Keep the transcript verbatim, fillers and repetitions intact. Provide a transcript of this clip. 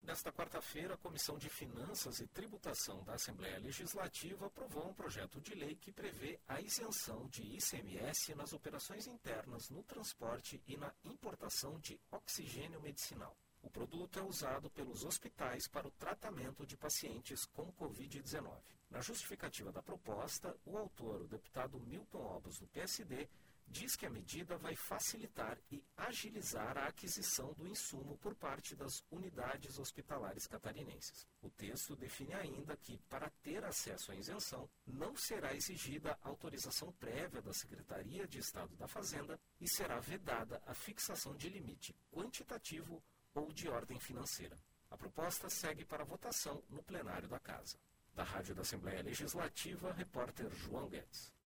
Nesta quarta-feira, a Comissão de Finanças e Tributação da Assembleia Legislativa aprovou um projeto de lei que prevê a isenção de I C M S nas operações internas no transporte e na importação de oxigênio medicinal. O produto é usado pelos hospitais para o tratamento de pacientes com covid dezenove. Na justificativa da proposta, o autor, o deputado Milton Obos, do P S D, diz que a medida vai facilitar e agilizar a aquisição do insumo por parte das unidades hospitalares catarinenses. O texto define ainda que, para ter acesso à isenção, não será exigida autorização prévia da Secretaria de Estado da Fazenda e será vedada a fixação de limite quantitativo ou de ordem financeira. A proposta segue para votação no plenário da Casa. Da Rádio da Assembleia Legislativa, repórter João Guedes.